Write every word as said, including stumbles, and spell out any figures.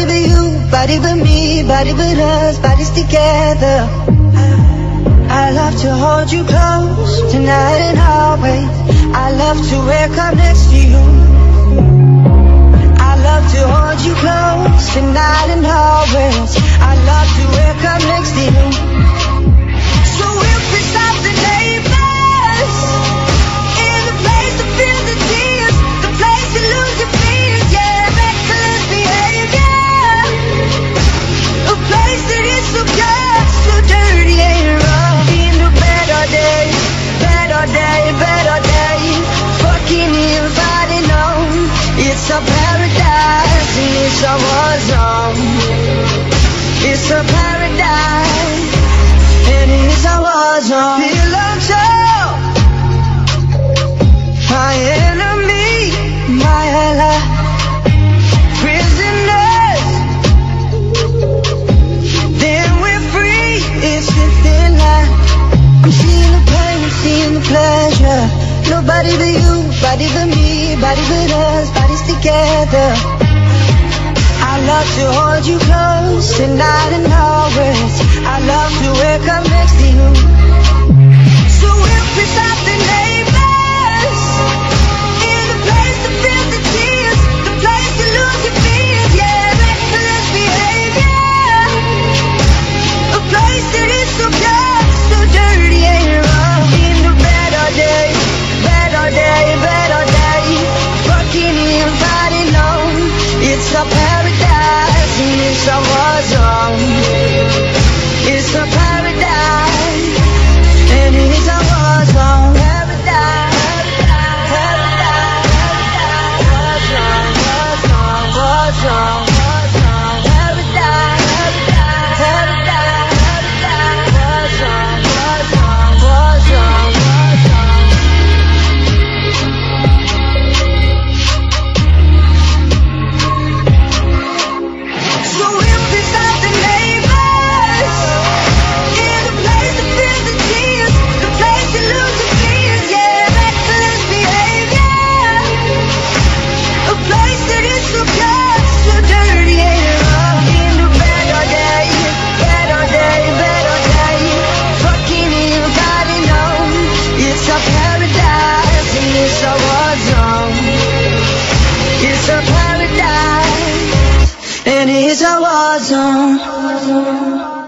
Nobody but you, body but me, body but us, bodies together. I love to hold you close, tonight and always. I love to wake up next to you. I love to hold you close, tonight and always. I love to wake up next to you. So we'll piss off the neighbors, in the place to feel the tears, the place to lose your fears, yeah, reckless behavior. A place that is so good, so dirty and rough. Into better days, better day, better day. Fucking inviting home. It's a paradise and it's a war zone. It's a paradise and it's a war zone. Pillow talk, my enemy, my ally. Prisoners, then we're free. It's a thin line. I'm seeing the pain, seeing the pleasure. Nobody but you, body but me, body but us, bodies together. I love to hold you close, tonight and always. I love to wake up next to you. So we'll piss off the neighbors, in the place to feel the tears, the place to lose your fears, yeah, reckless behavior. A place that is so good, so dirty and rough. In the better days, better day, better day. Fucking inviting home. It's a paradise and it's a war zone. It's a paradise and it's a war zone. Paradise, paradise, war zone, war zone, war zone, war zone. Paradise, paradise, war zone, war zone, war zone, war zone. So we'll piss off the neighbors, in the place to feel the tears, the place to lose your fears, yeah, reckless behavior. A place that is so good, so dirty and rough. In the better day, better day, better day. Fucking inviting home. It's a paradise and it's a war zone. It's a paradise and it's a war zone.